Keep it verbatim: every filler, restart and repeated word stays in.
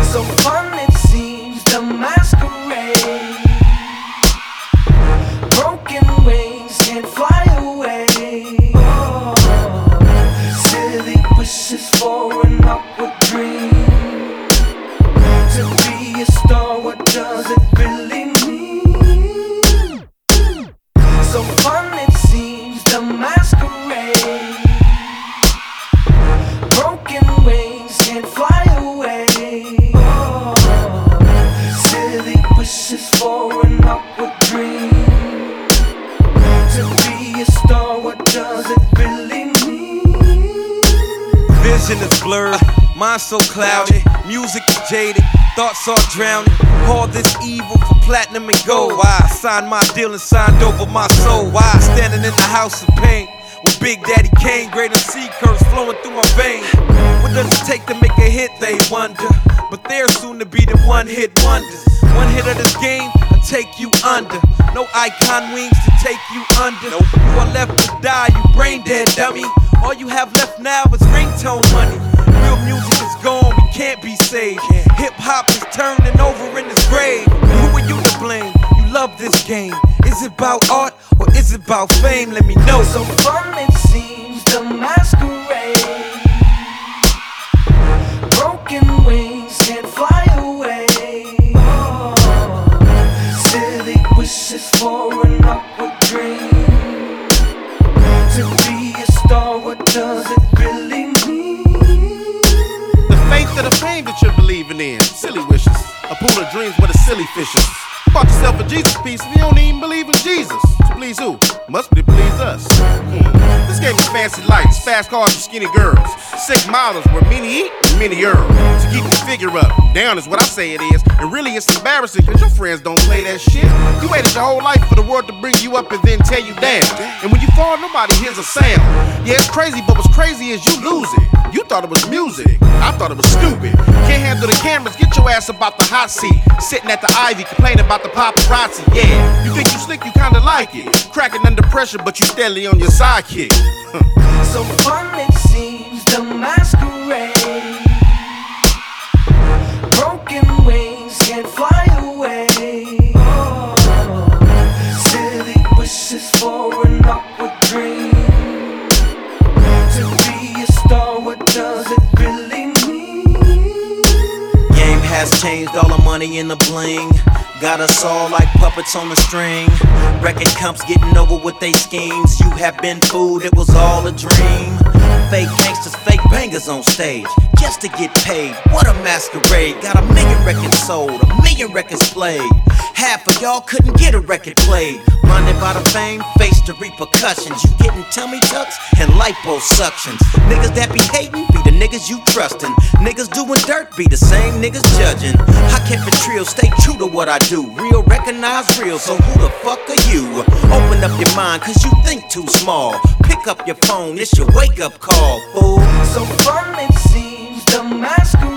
So fun it seems, the masquerade. Broken wings can't fly away. Oh, silly wishes for an awkward dream. To be a star, what does it really mean? So fun it seems, the masquerade. Broken wings can't fly away. Oh, silly wishes for an awkward dream. To be a star, what does it really mean? Vision is blurred, mind so cloudy, music is jaded, thoughts are drowning. All this evil for platinum and gold. Why? I signed my deal and signed over my soul. Why? Standing in the house of pain with Big Daddy Kane, great M C curves flowing through my veins. What does it take to make a hit, they wonder? But they're soon to be the one-hit wonders. One hit of this game will take you under. No icon wings to take you under. Nope. You are left to die, you brain dead dummy. All you have left now is ringtone money. Real music is gone, we can't be saved. Hip hop is turning over in its grave. Who are you to blame? You love this game. Is it about art or is it about fame? Let me know. So fun it seems, the masquerade. Broken wings can't fly away. Oh, silly wishes for an awkward dream. To be a star, what does it really mean? The faith of the fame that you're believing in. Silly wishes. A pool of dreams with a silly fishes. You bought yourself a Jesus piece and you don't even believe in Jesus. To please who? Must be to please us. Hmm. This game is fancy lights, fast cars and skinny girls. Sick models where many eat and many earn. To keep the figure up, down is what I say it is. And really it's embarrassing cause your friends don't play that shit. You waited your whole life for the world to bring you up and then tear you down. And when you fall, nobody hears a sound. Yeah, it's crazy, but what's crazy is you lose it. You thought it was music, I thought it was stupid. Can't handle the cameras, get your ass about the hot seat. Sitting at the Ivy, complaining about the paparazzi, yeah. You think you slick, you kinda like it. Cracking under pressure, but you steadily on your sidekick. So fun it seems, the masquerade. Broken wings can't fly away. Oh, silly wishes for an awkward dream. To be a star, what does it really mean? Game has changed, all the money in the bling. Got us all like puppets on a string. Record comps getting over with they schemes. You have been fooled, it was all a dream. Fake gangsters, fake bangers on stage just to get paid. What a masquerade. Got a million records sold, a million records played. Half of y'all couldn't get a record played. Blinded by the fame, face the repercussions. You getting tummy tucks and liposuctions. Niggas that be hating be the niggas you trustin'. Niggas doing dirt be the same niggas judging. I kept it real, stay true to what I do. Real recognize real, so who the fuck are you? Open up your mind cause you think too small. Pick up your phone, it's your wake up call, fool. So fun it seems, the masquerade.